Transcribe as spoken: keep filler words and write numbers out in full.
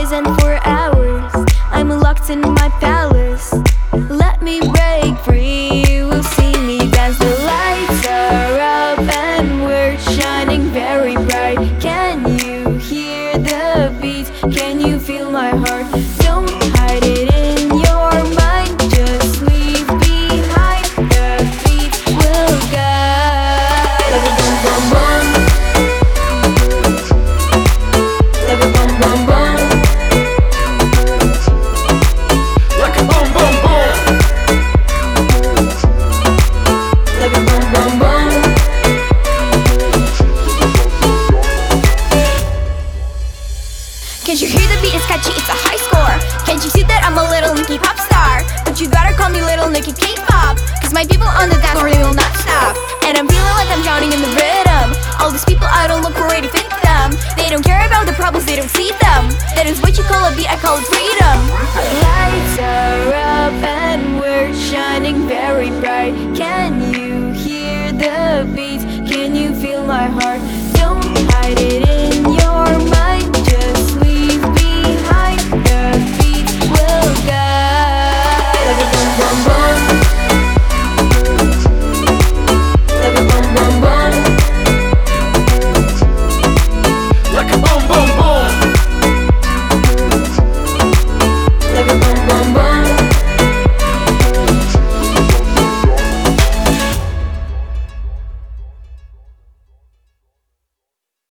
days and for hours. I'm locked in my palace. Let me break free. You will see me dance. The lights are up and we're shining very bright. Can you hear the beat? Can you feel my heart? Don't hide it in your mind. Just leave behind. The beat will guide. Like a boom boom boom. Like a boom boom boom. Like a boom boom boom. Like a boom boom boom. Can't you hear the beat? It's catchy, it's a high score. Can't you see that I'm a little Nicki pop star? But you gotta call me little Nicki K-pop, cause my people on the dance floor, they will not stop. And I'm feeling like I'm drowning in the rhythm. All these people, I don't look for way to fit them. They don't care about the problems, they don't see them. That is what you call a beat, I call it freedom.